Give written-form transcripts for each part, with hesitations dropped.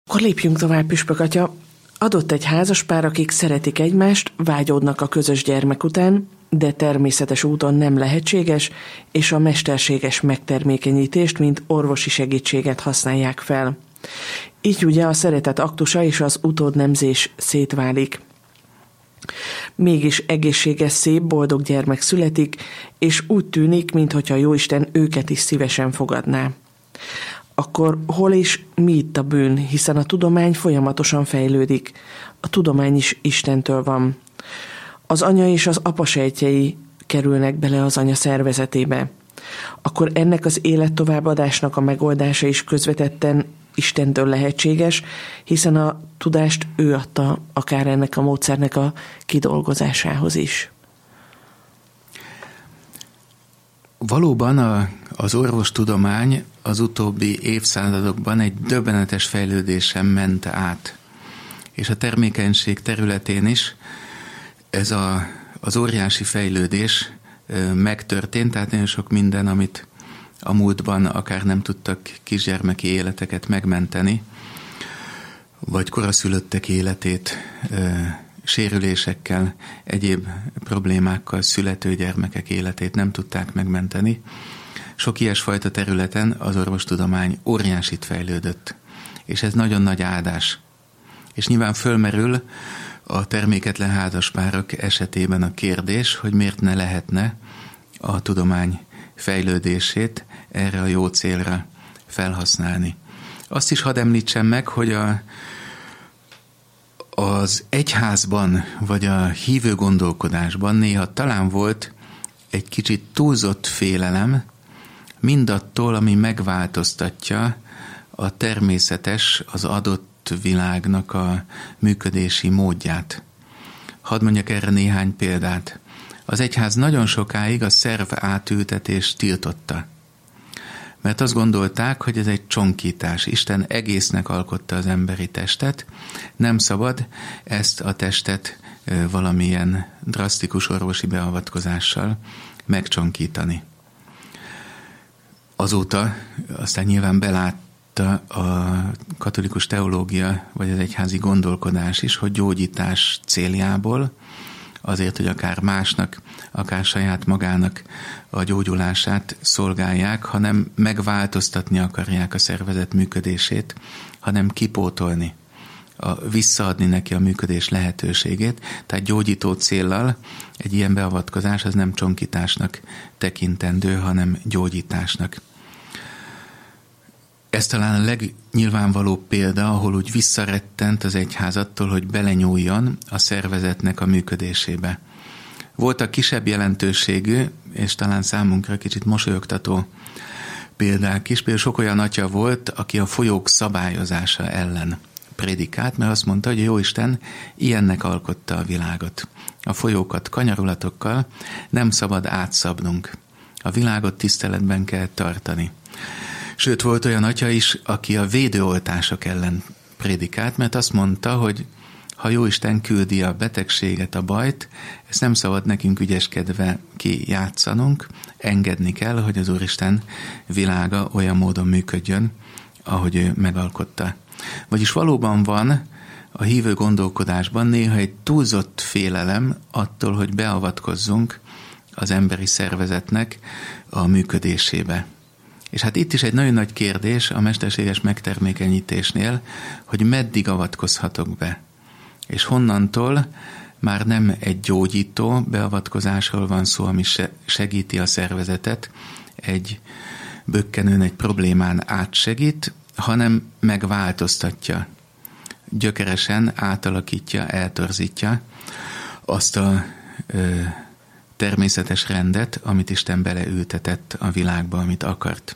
Akkor lépjünk tovább, püspök atya. Adott egy házaspár, akik szeretik egymást, vágyódnak a közös gyermek után, de természetes úton nem lehetséges, és a mesterséges megtermékenyítést, mint orvosi segítséget használják fel. Így ugye a szeretet aktusa és az utódnemzés szétválik. Mégis egészséges, szép, boldog gyermek születik, és úgy tűnik, minthogyha Jóisten őket is szívesen fogadná. Akkor hol és mi itt a bűn, hiszen a tudomány folyamatosan fejlődik. A tudomány is Istentől van. Az anya és az apa sejtjei kerülnek bele az anya szervezetébe. Akkor ennek az élet továbbadásnak a megoldása is közvetetten Istentől lehetséges, hiszen a tudást ő adta akár ennek a módszernek a kidolgozásához is. Valóban az orvostudomány az utóbbi évszázadokban egy döbbenetes fejlődésen ment át. És a termékenység területén is ez az óriási fejlődés megtörtént, tehát nagyon sok minden, amit a múltban akár nem tudtak kisgyermeki életeket megmenteni, vagy koraszülöttek életét sérülésekkel, egyéb problémákkal születő gyermekek életét nem tudták megmenteni. Sok ilyesfajta területen az orvostudomány óriásit fejlődött, és ez nagyon nagy áldás. És nyilván fölmerül a terméketlen házaspárok esetében a kérdés, hogy miért ne lehetne a tudomány fejlődését erre a jó célra felhasználni. Azt is hadd említsem meg, hogy az egyházban, vagy a hívő gondolkodásban néha talán volt egy kicsit túlzott félelem mindattól, ami megváltoztatja a természetes, az adott világnak a működési módját. Hadd mondjak erre néhány példát. Az egyház nagyon sokáig a szerv átültetést tiltotta. Mert azt gondolták, hogy ez egy csonkítás. Isten egésznek alkotta az emberi testet, nem szabad ezt a testet valamilyen drasztikus orvosi beavatkozással megcsonkítani. Azóta aztán nyilván belátta a katolikus teológia, vagy az egyházi gondolkodás is, hogy gyógyítás céljából, azért, hogy akár másnak, akár saját magának a gyógyulását szolgálják, hanem megváltoztatni akarják a szervezet működését, hanem kipótolni, visszaadni neki a működés lehetőségét. Tehát gyógyító céllal egy ilyen beavatkozás az nem csonkításnak tekintendő, hanem gyógyításnak. Ez talán a legnyilvánvalóbb példa, ahol úgy visszarettent az egyház attól, hogy belenyúljon a szervezetnek a működésébe. Voltak kisebb jelentőségű, és talán számunkra kicsit mosolyogtató példák is. Például sok olyan atya volt, aki a folyók szabályozása ellen prédikált, mert azt mondta, hogy a Jóisten ilyennek alkotta a világot. A folyókat kanyarulatokkal nem szabad átszabnunk. A világot tiszteletben kell tartani. Sőt, volt olyan atya is, aki a védőoltások ellen prédikált, mert azt mondta, hogy ha Jóisten küldi a betegséget, a bajt, ezt nem szabad nekünk ügyeskedve kijátszanunk, engedni kell, hogy az Úristen világa olyan módon működjön, ahogy ő megalkotta. Vagyis valóban van a hívő gondolkodásban néha egy túlzott félelem attól, hogy beavatkozzunk az emberi szervezetnek a működésébe. És hát itt is egy nagyon nagy kérdés a mesterséges megtermékenyítésnél, hogy meddig avatkozhatok be. És honnantól már nem egy gyógyító beavatkozásról van szó, ami segíti a szervezetet, egy bökkenőn, egy problémán átsegít, hanem megváltoztatja, gyökeresen átalakítja, eltorzítja azt a természetes rendet, amit Isten beleültetett a világba, amit akart.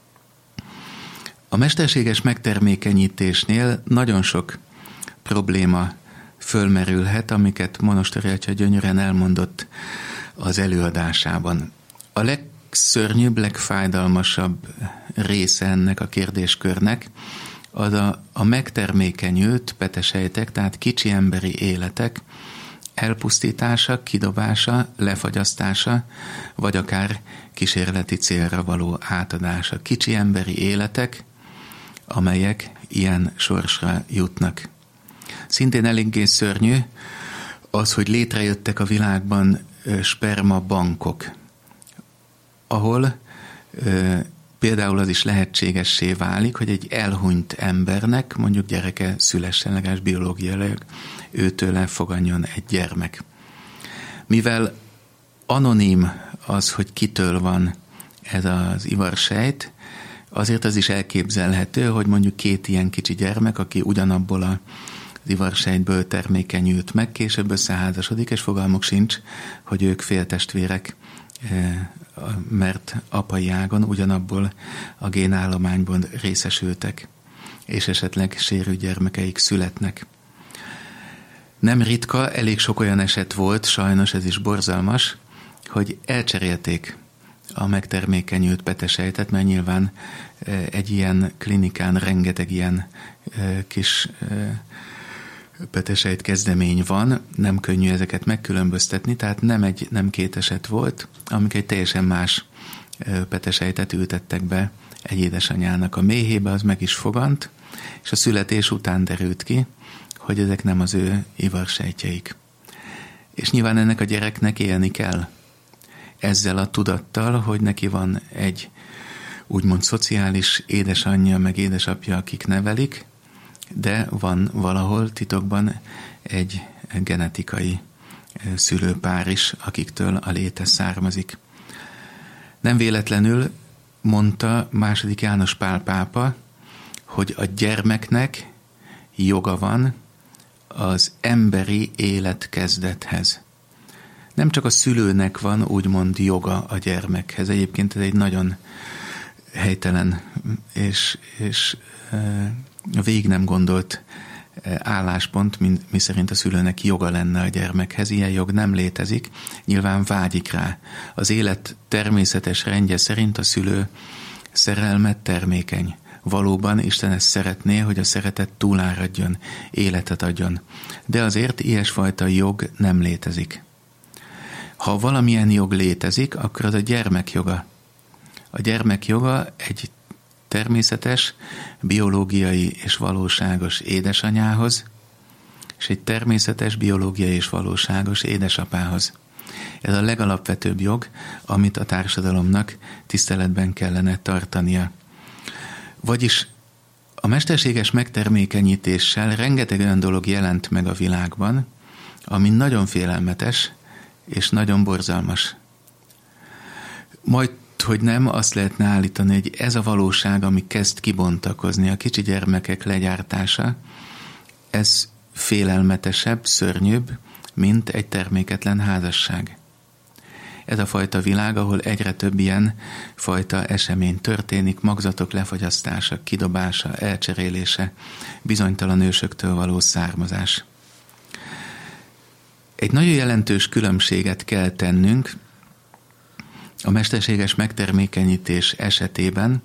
A mesterséges megtermékenyítésnél nagyon sok probléma fölmerülhet, amiket Monostori atya gyönyörűen elmondott az előadásában. A legszörnyűbb, legfájdalmasabb része ennek a kérdéskörnek az a megtermékenyült petesejtek, tehát kicsi emberi életek elpusztítása, kidobása, lefagyasztása, vagy akár kísérleti célra való átadása. Kicsi emberi életek, amelyek ilyen sorsra jutnak. Szintén eléggé szörnyű az, hogy létrejöttek a világban spermabankok, ahol például az is lehetségessé válik, hogy egy elhunyt embernek mondjuk gyereke szülessen, legalábbis biológiailag őtőle foganjon egy gyermek. Mivel anonim az, hogy kitől van ez az ivarsejt, azért az is elképzelhető, hogy mondjuk két ilyen kicsi gyermek, aki ugyanabból az ivarsejtből termékenyült meg, később összeházasodik, és fogalmuk sincs, hogy ők féltestvérek, mert apai ágon ugyanabból a génállományból részesültek, és esetleg sérült gyermekeik születnek. Nem ritka, elég sok olyan eset volt, sajnos ez is borzalmas, hogy elcserélték a megtermékenyült petesejtet, mert nyilván egy ilyen klinikán rengeteg ilyen kis petesejt kezdemény van, nem könnyű ezeket megkülönböztetni, tehát nem két eset volt, amik egy teljesen más petesejtet ültettek be egy édesanyának a méhébe, az meg is fogant, és a születés után derült ki, hogy ezek nem az ő ivarsejtjeik. És nyilván ennek a gyereknek élni kell ezzel a tudattal, hogy neki van egy úgymond szociális édesanyja, meg édesapja, akik nevelik, de van valahol titokban egy genetikai szülőpár is, akiktől a léte származik. Nem véletlenül mondta II. János Pál pápa, hogy a gyermeknek joga van az emberi életkezdethez. Nem csak a szülőnek van úgymond joga a gyermekhez. Egyébként ez egy nagyon helytelen és végig nem gondolt álláspont, miszerint a szülőnek joga lenne a gyermekhez. Ilyen jog nem létezik, nyilván vágyik rá. Az élet természetes rendje szerint a szülő szerelmet termékeny. Valóban Isten ezt szeretné, hogy a szeretet túláradjon, életet adjon. De azért ilyesfajta jog nem létezik. Ha valamilyen jog létezik, akkor az a gyermek joga. A gyermek joga egy természetes, biológiai és valóságos édesanyához, és egy természetes, biológiai és valóságos édesapához. Ez a legalapvetőbb jog, amit a társadalomnak tiszteletben kellene tartania. Vagyis a mesterséges megtermékenyítéssel rengeteg olyan dolog jelent meg a világban, ami nagyon félelmetes és nagyon borzalmas. Majd, hogy nem, azt lehetne állítani, hogy ez a valóság, ami kezd kibontakozni, a kicsi gyermekek legyártása, ez félelmetesebb, szörnyűbb, mint egy terméketlen házasság. Ez a fajta világ, ahol egyre több ilyen fajta esemény történik, magzatok lefagyasztása, kidobása, elcserélése, bizonytalan ősöktől való származás. Egy nagyon jelentős különbséget kell tennünk a mesterséges megtermékenyítés esetében,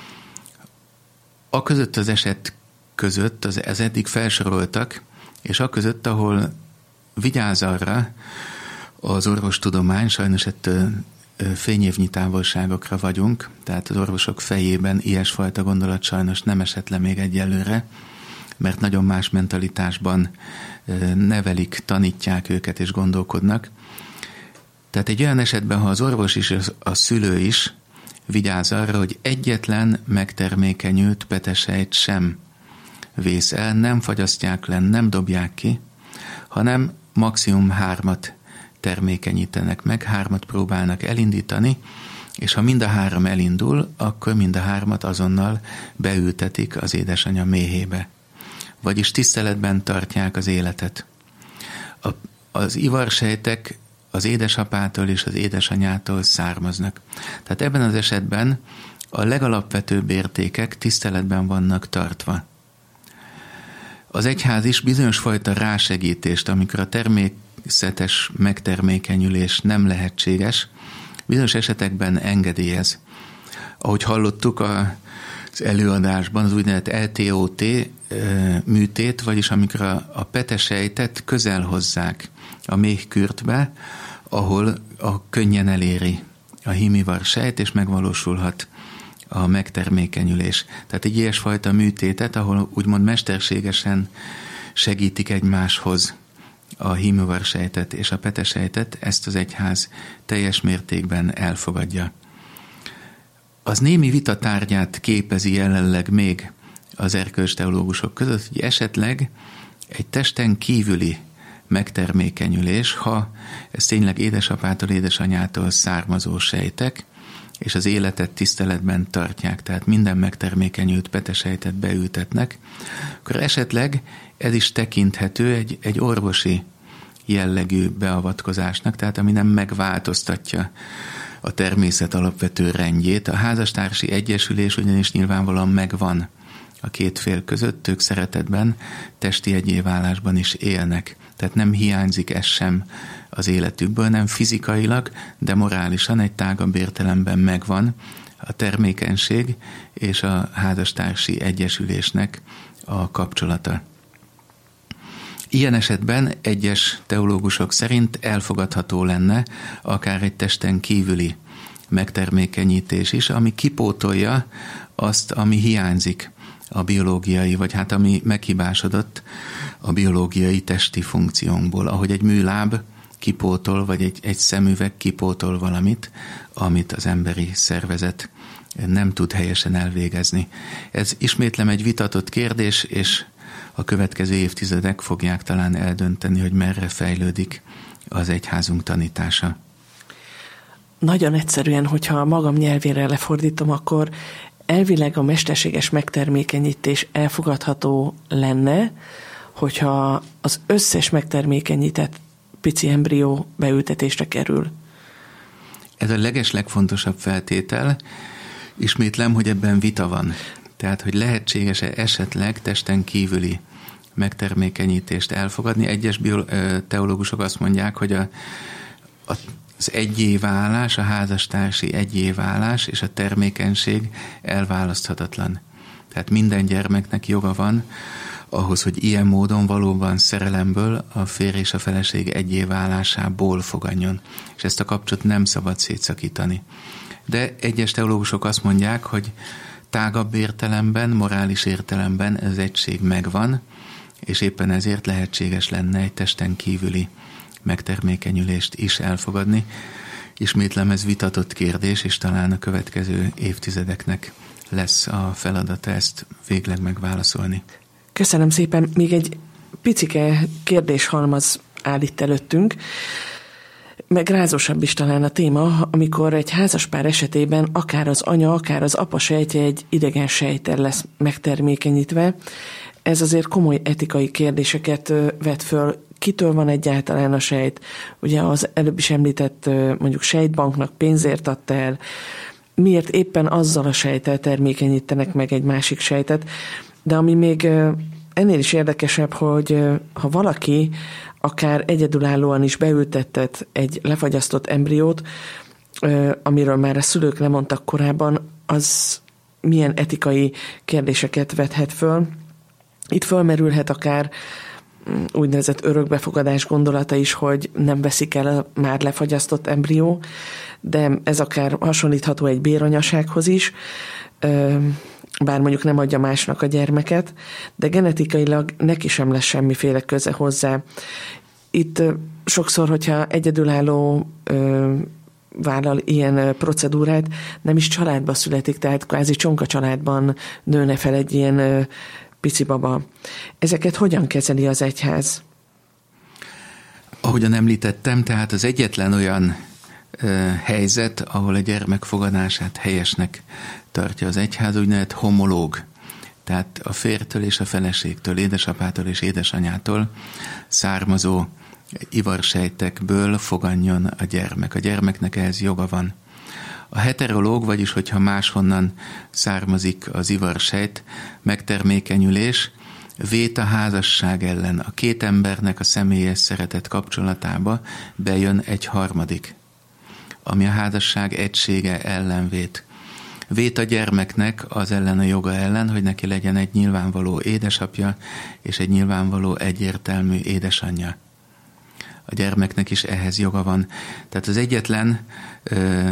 a között az eset között, az eddig felsoroltak, és a között, ahol vigyáz arra az orvostudomány, sajnos ettől fényévnyi távolságokra vagyunk, tehát az orvosok fejében ilyesfajta gondolat sajnos nem esett le még egyelőre, mert nagyon más mentalitásban nevelik, tanítják őket és gondolkodnak. Tehát egy olyan esetben, ha az orvos is, a szülő is vigyáz arra, hogy egyetlen megtermékenyült petesejt sem vész el, nem fagyasztják le, nem dobják ki, hanem maximum 3 termékenyítenek meg, 3 próbálnak elindítani, és ha mind a 3 elindul, akkor mind a 3 azonnal beültetik az édesanyja méhébe. Vagyis tiszteletben tartják az életet. Az ivarsejtek az édesapától és az édesanyától származnak. Tehát ebben az esetben a legalapvetőbb értékek tiszteletben vannak tartva. Az egyház is bizonyos fajta rásegítést, amikor a természetes megtermékenyülés nem lehetséges, bizonyos esetekben engedélyez. Ahogy hallottuk az előadásban, az úgynevezett LTOT műtét, vagyis amikor a petesejtet közel hozzák a méhkürtbe, ahol könnyen eléri a hímivarsejt, és megvalósulhat a megtermékenyülés. Tehát egy ilyesfajta műtétet, ahol úgymond mesterségesen segítik egymáshoz a hímüvarsejtet és a petesejtet, ezt az egyház teljes mértékben elfogadja. Az némi vita tárgyát képezi jelenleg még az erkölcsteológusok között, hogy esetleg egy testen kívüli megtermékenyülés, ha ez tényleg édesapától, édesanyától származó sejtek, és az életet tiszteletben tartják, tehát minden megtermékenyült petesejtet beültetnek, akkor esetleg ez is tekinthető egy orvosi jellegű beavatkozásnak, tehát ami nem megváltoztatja a természet alapvető rendjét. A házastársi egyesülés ugyanis nyilvánvalóan megvan a két fél között, ők szeretetben, testi egyéválásban is élnek. Tehát nem hiányzik ez sem az életükből, nem fizikailag, de morálisan egy tágabb értelemben megvan a termékenység és a házastársi egyesülésnek a kapcsolata. Ilyen esetben egyes teológusok szerint elfogadható lenne akár egy testen kívüli megtermékenyítés is, ami kipótolja azt, ami hiányzik a biológiai, vagy hát ami meghibásodott a biológiai testi funkciónkból, ahogy egy műláb kipótol, vagy egy szemüveg kipótol valamit, amit az emberi szervezet nem tud helyesen elvégezni. Ez ismétlem egy vitatott kérdés, és a következő évtizedek fogják talán eldönteni, hogy merre fejlődik az egyházunk tanítása. Nagyon egyszerűen, hogyha a magam nyelvére lefordítom, akkor elvileg a mesterséges megtermékenyítés elfogadható lenne, hogyha az összes megtermékenyített pici embrió beültetésre kerül. Ez a legfontosabb feltétel. Ismétlem, hogy ebben vita van. Tehát, hogy lehetséges-e esetleg testen kívüli megtermékenyítést elfogadni. Egyes teológusok azt mondják, hogy az egyéválás, a házastársi egyéválás és a termékenység elválaszthatatlan. Tehát minden gyermeknek joga van ahhoz, hogy ilyen módon valóban szerelemből a férj és a feleség egyéválásából fogadjon. És ezt a kapcsot nem szabad szétszakítani. De egyes teológusok azt mondják, hogy tágabb értelemben, morális értelemben ez egység megvan, és éppen ezért lehetséges lenne egy testen kívüli megtermékenyülést is elfogadni. Ismétlem, ez vitatott kérdés, és talán a következő évtizedeknek lesz a feladata ezt végleg megválaszolni. Köszönöm szépen. Még egy picike kérdéshalmaz áll itt előttünk. Meg rázósabb is talán a téma, amikor egy házaspár esetében akár az anya, akár az apa sejtje egy idegen sejttel lesz megtermékenyítve. Ez azért komoly etikai kérdéseket vet föl. Kitől van egyáltalán a sejt? Ugye az előbb is említett mondjuk sejtbanknak pénzért adta el. Miért éppen azzal a sejttel termékenyítenek meg egy másik sejtet? De ami még ennél is érdekesebb, hogy ha valaki akár egyedülállóan is beültetett egy lefagyasztott embriót, amiről már a szülők lemondtak korábban, az milyen etikai kérdéseket vethet föl. Itt fölmerülhet akár úgynevezett örökbefogadás gondolata is, hogy nem veszik el a már lefagyasztott embrió, de ez akár hasonlítható egy béranyasághoz is, bár mondjuk nem adja másnak a gyermeket, de genetikailag neki sem lesz semmiféle köze hozzá. Itt sokszor, hogyha egyedülálló vállal ilyen procedúrát, nem is családba születik, tehát kvázi csonka családban nőne fel egy ilyen pici baba. Ezeket hogyan kezeli az egyház? Ahogyan említettem, tehát az egyetlen olyan helyzet, ahol a gyermek fogadását helyesnek tartja az egyház, úgynevezett homológ. Tehát a férjtől és a feleségtől, édesapától és édesanyától származó ivarsejtekből fogadjon a gyermek. A gyermeknek ehhez joga van. A heterológ, vagyis hogyha máshonnan származik az ivarsejt, megtermékenyülés, vét a házasság ellen. A két embernek a személyes szeretet kapcsolatába bejön egy harmadik, ami a házasság egysége ellen vét. Vét a gyermeknek az ellen a joga ellen, hogy neki legyen egy nyilvánvaló édesapja és egy nyilvánvaló egyértelmű édesanyja. A gyermeknek is ehhez joga van. Tehát az egyetlen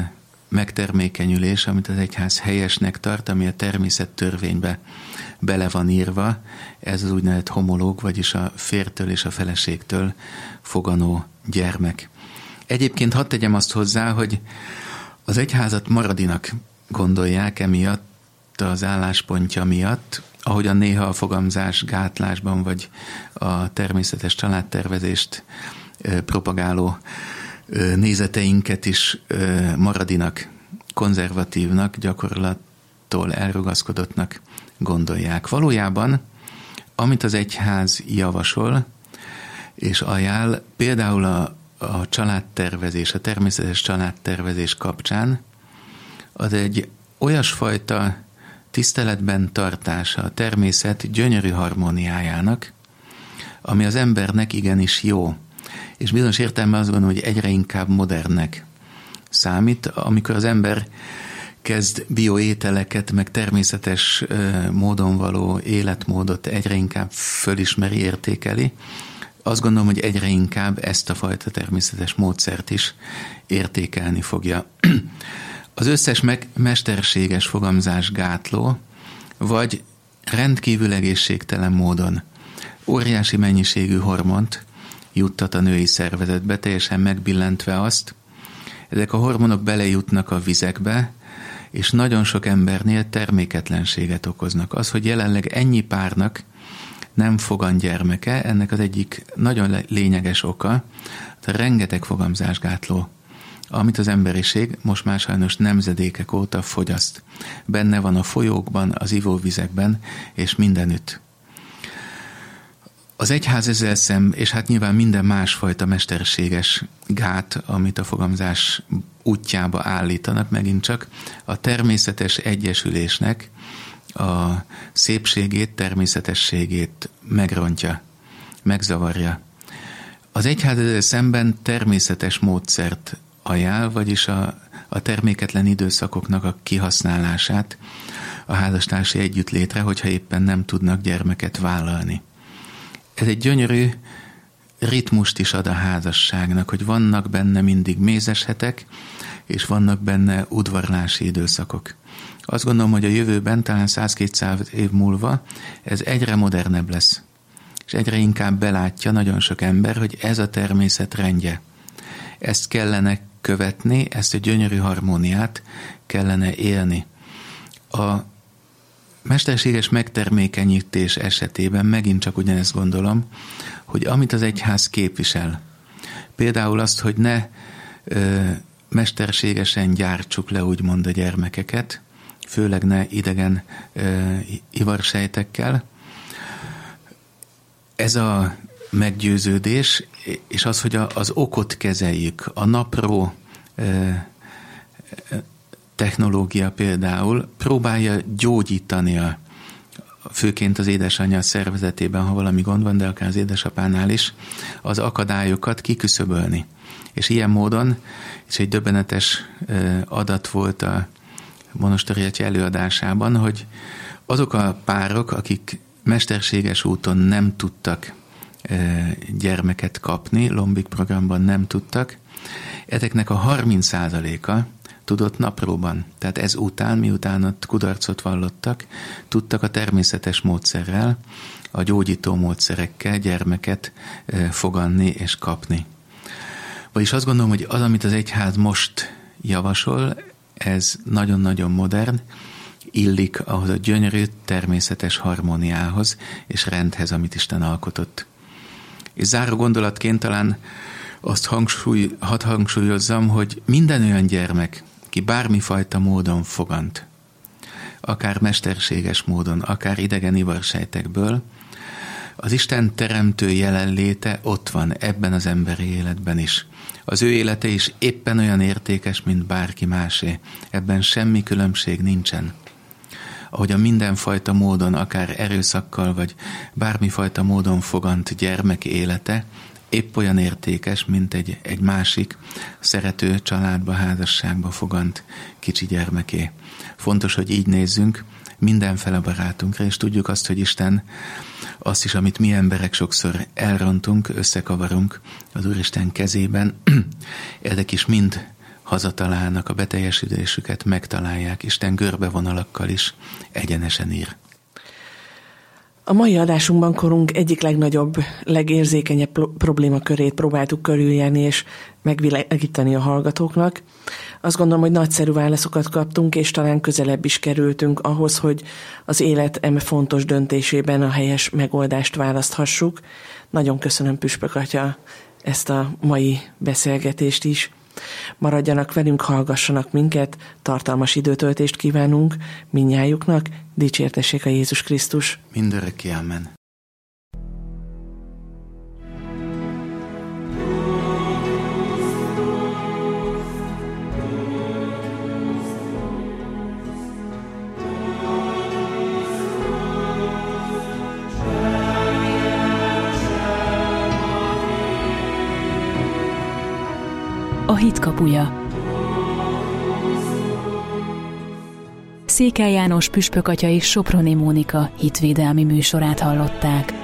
megtermékenyülés, amit az egyház helyesnek tart, ami a természettörvénybe bele van írva, ez az úgynevezett homológ, vagyis a férjtől és a feleségtől foganó gyermek. Egyébként hadd tegyem azt hozzá, hogy az egyházat maradinak gondolják emiatt, az álláspontja miatt, ahogyan néha a fogamzás gátlásban vagy a természetes családtervezést propagáló nézeteinket is maradinak, konzervatívnak, gyakorlattól elrugaszkodottnak gondolják. Valójában, amit az egyház javasol és ajánl, például a családtervezés, a természetes családtervezés kapcsán, az egy olyasfajta tiszteletben tartása a természet gyönyörű harmóniájának, ami az embernek igenis jó. És bizonyos értelemben azt gondolom, hogy egyre inkább modernnek számít, amikor az ember kezd bioételeket, meg természetes módon való életmódot egyre inkább fölismeri, értékeli. Azt gondolom, hogy egyre inkább ezt a fajta természetes módszert is értékelni fogja. Az összes mesterséges fogamzás gátló, vagy rendkívül egészségtelen módon óriási mennyiségű hormont juttat a női szervezetbe, teljesen megbillentve azt. Ezek a hormonok belejutnak a vizekbe, és nagyon sok embernél terméketlenséget okoznak. Az, hogy jelenleg ennyi párnak nem fogan gyermeke, ennek az egyik nagyon lényeges oka, a rengeteg fogamzásgátló, amit az emberiség most már sajnos nemzedékek óta fogyaszt. Benne van a folyókban, az ivóvizekben, és mindenütt. Az egyház ezzel és hát nyilván minden másfajta mesterséges gát, amit a fogamzás útjába állítanak, megint csak a természetes egyesülésnek a szépségét, természetességét megrontja, megzavarja. Az egyház ezzel szemben természetes módszert ajánl, vagyis a terméketlen időszakoknak a kihasználását a házastársi együttlétre, hogyha éppen nem tudnak gyermeket vállalni. Ez egy gyönyörű ritmust is ad a házasságnak, hogy vannak benne mindig mézeshetek, és vannak benne udvarlási időszakok. Azt gondolom, hogy a jövőben, talán 100-200 év múlva ez egyre modernebb lesz, és egyre inkább belátja nagyon sok ember, hogy ez a természet rendje. Ezt kellene követni, ezt a gyönyörű harmóniát kellene élni. A mesterséges megtermékenyítés esetében megint csak ugyanezt gondolom, hogy amit az egyház képvisel, például azt, hogy ne mesterségesen gyártsuk le úgymond a gyermekeket, főleg ne idegen ivarsejtekkel, ez a meggyőződés, és az, hogy az okot kezeljük, a napró technológia például próbálja gyógyítani főként az édesanyja szervezetében, ha valami gond van, de akár az édesapánál is, az akadályokat kiküszöbölni. És ilyen módon, és egy döbbenetes adat volt a Monostori atya előadásában, hogy azok a párok, akik mesterséges úton nem tudtak gyermeket kapni, Lombik programban nem tudtak, ezeknek a 30%-a tudott napróban. Tehát ez után, miután ott kudarcot vallottak, tudtak a természetes módszerrel, a gyógyító módszerekkel gyermeket foganni és kapni. Vagyis azt gondolom, hogy az, amit az egyház most javasol, ez nagyon-nagyon modern, illik ahhoz a gyönyörű természetes harmóniához és rendhez, amit Isten alkotott. És záró gondolatként talán azt hadd hangsúlyozzam, hogy minden olyan gyermek, ki bármifajta módon fogant, akár mesterséges módon, akár idegen ivarsejtekből, az Isten teremtő jelenléte ott van ebben az emberi életben is. Az ő élete is éppen olyan értékes, mint bárki másé. Ebben semmi különbség nincsen. Ahogy a mindenfajta módon, akár erőszakkal, vagy bármifajta módon fogant gyermek élete, épp olyan értékes, mint egy másik szerető családba, házasságba fogant kicsi gyermeké. Fontos, hogy így nézzünk mindenfele barátunkra, és tudjuk azt, hogy Isten azt is, amit mi emberek sokszor elrontunk, összekavarunk az Úristen kezében, ezek is mind hazatalálnak, a beteljesülésüket megtalálják. Isten görbevonalakkal is egyenesen ír. A mai adásunkban korunk egyik legnagyobb, legérzékenyebb problémakörét próbáltuk körüljárni és megvilágítani a hallgatóknak. Azt gondolom, hogy nagyszerű válaszokat kaptunk, és talán közelebb is kerültünk ahhoz, hogy az élet eme fontos döntésében a helyes megoldást választhassuk. Nagyon köszönöm, Püspök Atya, ezt a mai beszélgetést is. Maradjanak velünk, hallgassanak minket, tartalmas időtöltést kívánunk mindnyájuknak, dicsértessék a Jézus Krisztus. Mindörökké, amen. A hit kapuja. Székely János püspök atya és Soproni Mónika hitvédelmi műsorát hallották.